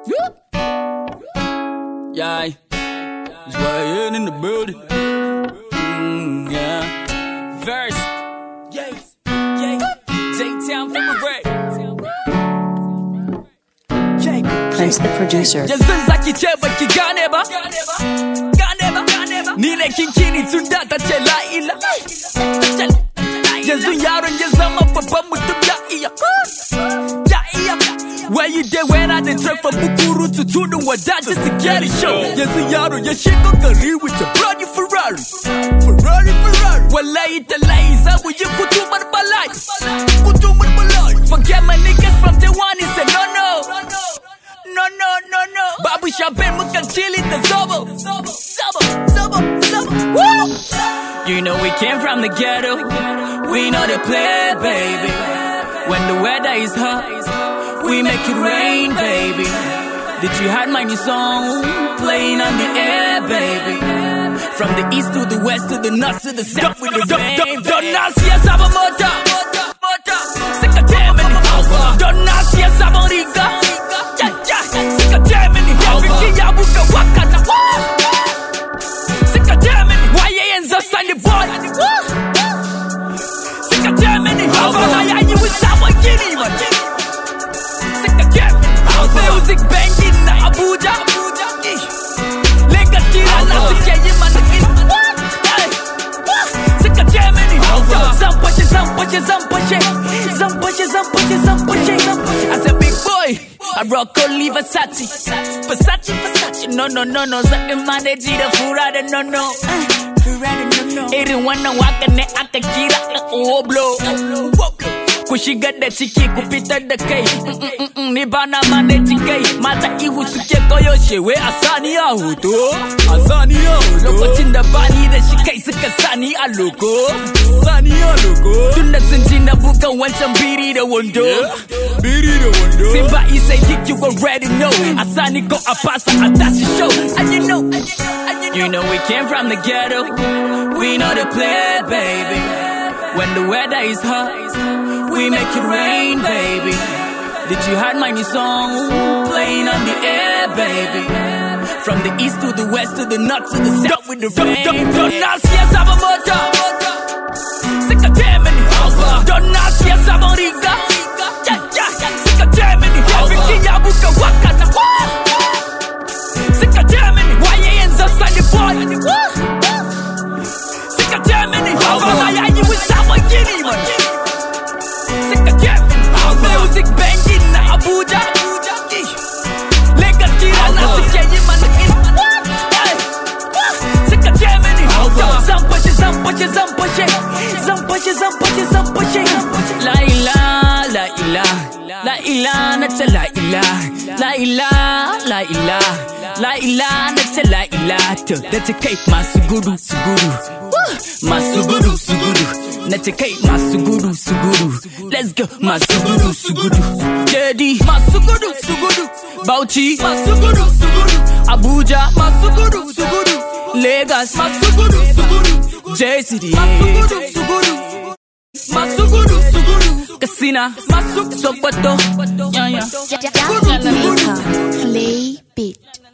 Yeah, it's YN in the building. Yeah, verse. J-Town from the red. Prince the producer. Yanzun zaki ce baki gane ba? Ni ne kinkini tun da ta ce la'ila. Yanzu yaron ya zama babban mutum ya iya. Where you there when I did trek from Bukuru to Tudun Wada just to get a show. Yanzu yaro ya shigo gari with a brand new Ferrari. Wallahi talahi za mu yi kutumar bala'i. Forget my niggas from the one he said no. Babu champagne mukan chili the zobo. Woo! You know we came from the ghetto. We know the play, baby. When the weather is hot, we make it rain, baby. Did you hear my new song playing on the air, baby? From the east to the west to the north to the south with the rain. Don't ask, yes, I'm a motor. Sick of damn in the house. Don't ask, yes, I'm a riga. Sick of damn in the house. Everything I would go walk on the wall. Sick of damn in the house. Why ends up on the board? Sick of damn in the house. I you with someone guinea, man. Music banging na Abuja. Lagos kira na suke yi mana in. Suka je mini zan fashe. As a big boy, I rock only Versace. No. Zaɓin manaji da fura da no. Irin wannan waka ne aka kira da Oblo. Ku shigar da ciki ku fitar da kai. Ni bana manage kai. Mata ihu suke koyo shewe a sani a hoto. Lokacin da bani da shi kai suka sani a loko. Tun da sun ji na bukan wancan biri da wando. Simba is a hit you already know. A sani go a pass a dash show. And you know we came from the ghetto. We know the play, baby. When the weather is hot, we make it rain, baby. Did you hear my new song playing on the air, baby? From the east to the west to the north to the south with the rain. Don't ask, yes, I'm a motor. Sick of damn in the house. Don't ask, yes, I'm a riga. Sick of damn in the house. Everything I would go walk on the wall. Sick of damn in the house. Why you ends up on the board? Sick of damn in the house. I you with someone guinea, man. Music banging na Abuja. Lagos kira na suke yi mana in. Suka je mini zan fashe. La ilaha na ce la ilaha na ce la ilaha to da ta kai masu gudu na ce kai masu gudu let's go masu gudu JD masu gudu Bauchi masu gudu Abuja masu gudu Lagos masu gudu JCD masu gudu Katsina masu Sokoto Play beat.